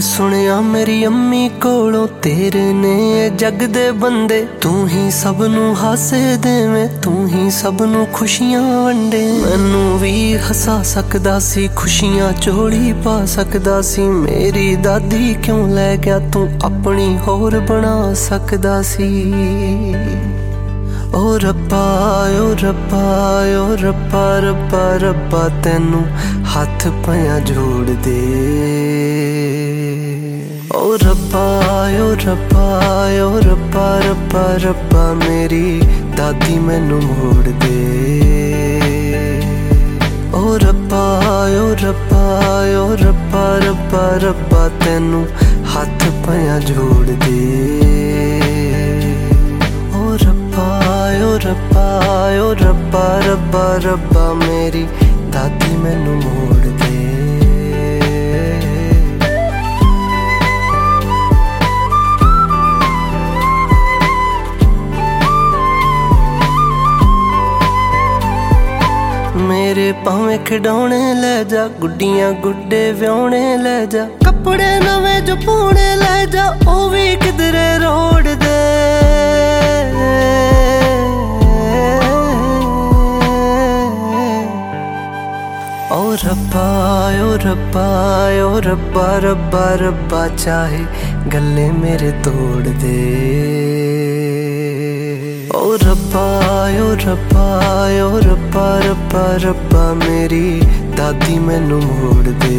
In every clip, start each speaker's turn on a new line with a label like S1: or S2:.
S1: सुनिया मेरी अम्मी कोलों तेरे ने जग दे बंदे, तू ही सब नू हासे देवे, तू ही सब नू खुशियां वंडे। मैनू भी हसा सकदा सी, खुशियां चोली पा सकदा सी, मेरी दादी क्यों लै गया तू अपनी होर बना सकदा सी। ओ रब्बा ओ रब्बा ओ रब्बा रब्बा रब्बा तैनू हथ पया जोड़ दे। ओ रब्बा ओ रब्बा ओ रब्बा रब्बा रब्बा मेरी दादी मैनू मोड़ दे। ओ रब्बा ओ रब्बा ओ रब्बा रब्बा रब्बा तैनू हथ पया जोड़ दे। ओ रब्बा ओ रब्बा ओ रब्बा रब्बा रब्बा मेरी दादी मैनू मोड़ दे। मेरे भावे खिडौने ले जा, गुड्डियां गुड्डे व्योने ले जा, कपड़े नवे जो पूने ले जा, ओ भी किधरे रोड़ दे। ओ रब्बा ओ रब्बा ओ रब्बा रब्बा रब्बा चाहे गल्ले मेरे तोड़ दे। ओ रब्बा ओ रब्बा ओ रब्बा रब्बा रब्बा मेरी दादी मैनू मोड़ दे।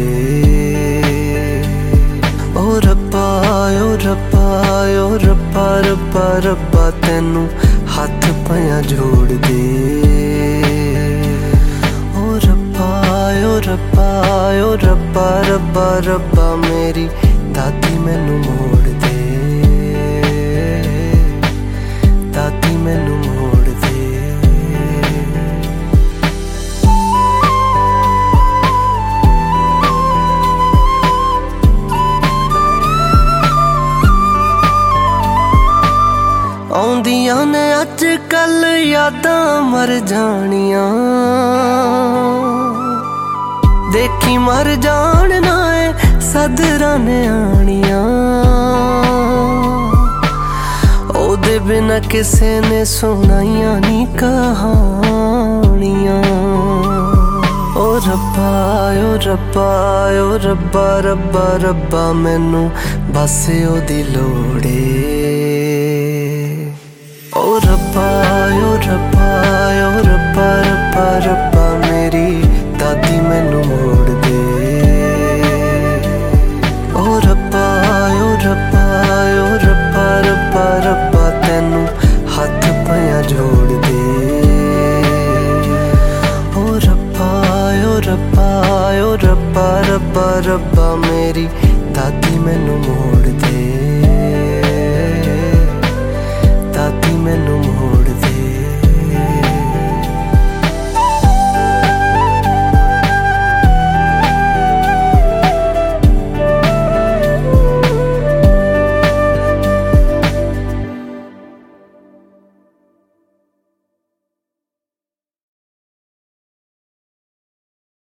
S1: ओ रब्बा ओ रब्बा ओ रब्बा रब्बा रब्बा तैनू हथ पया जोड़ दे। ओ रब्बा ओ रब्बा ओ रब्बा रब्बा रब्बा मेरी दादी मैनू मोड़ दे। दादी मैनू मोड़ दे। आउंदियां ने अज कल यादां मर जानियां, देखी मर जान ना सदरां ने आनियां, ओदे बिना किसे ने सुनाइयां नी कहानियां। ओ रब्बा ओ रब्बा ओ रब्बा रब्बा रब्बा मैनू बस ओदी लोड़े। ओ रब्बा ओ रब्बा ओ रब्बा रब्बा रब्बा मेरी दादी मैनू मोड़ दे। ओ रब्बा ओ रब्बा ओ रब्बा रब्बा रब्बा तैनू हथ पया जोड़ दे। ओ रब्बा ओ रब्बा ओ रब्बा रब्बा रब्बा मेरी दादी मैनू मोड़ दे।